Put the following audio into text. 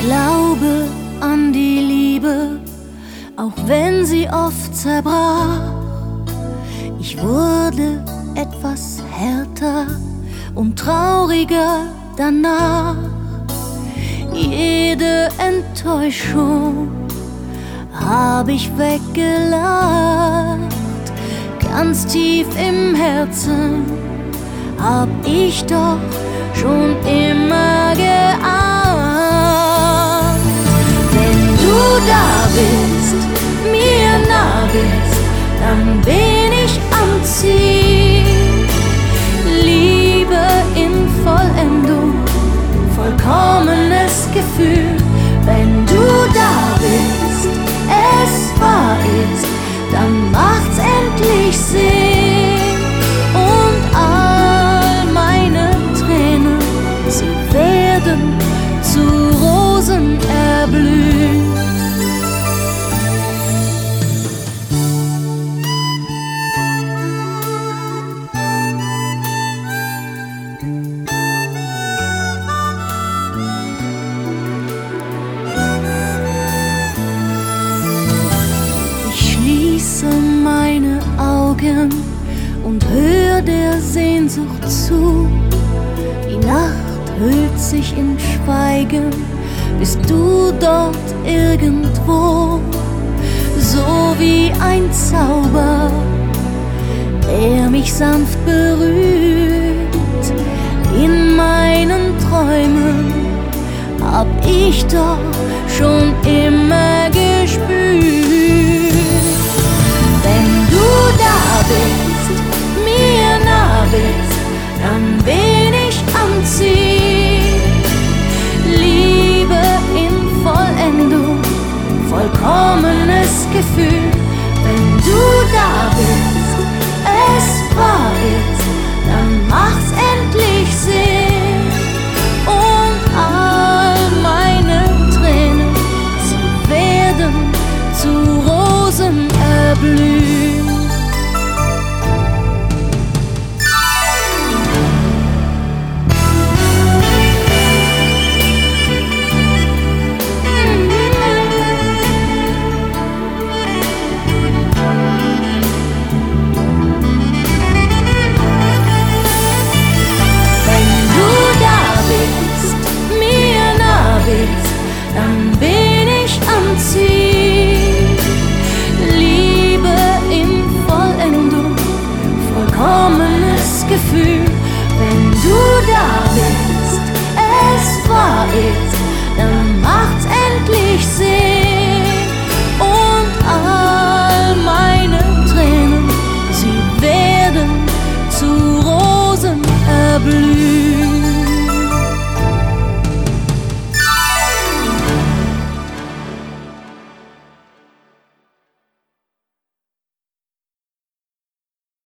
glaube an die Liebe, auch wenn sie oft zerbrach. Ich wurde etwas härter und trauriger danach. Jede Enttäuschung hab ich weggelacht. Ganz tief im Herzen hab ich doch schon immer geahnt. Wenn du da bist, mir nah bist, dann bin ich am Ziel. Liebe in Vollendung, vollkommenes Gefühl. Wenn du da bist, es wahr ist, dann macht's endlich Sinn. Und all meine Tränen, sie werden zu Rosen erblühen. Meine Augen und hör der Sehnsucht zu. Die Nacht hüllt sich in Schweigen, bist du dort irgendwo, so wie ein Zauber, der mich sanft berührt. In meinen Träumen hab ich doch schon immer gespürt. Wenn du da bist, mir nah bist, dann bin ich am Ziel. Liebe in Vollendung, vollkommenes Gefühl. Wenn du da bist, es wahr ist, dann macht's endlich Sinn. Und all meine Tränen, sie werden zu Rosen erblühen. Dann bin ich am Ziel. Liebe in Vollendung, vollkommenes Gefühl. Wenn du da bist, es wahr ist, dann macht's endlich Sinn.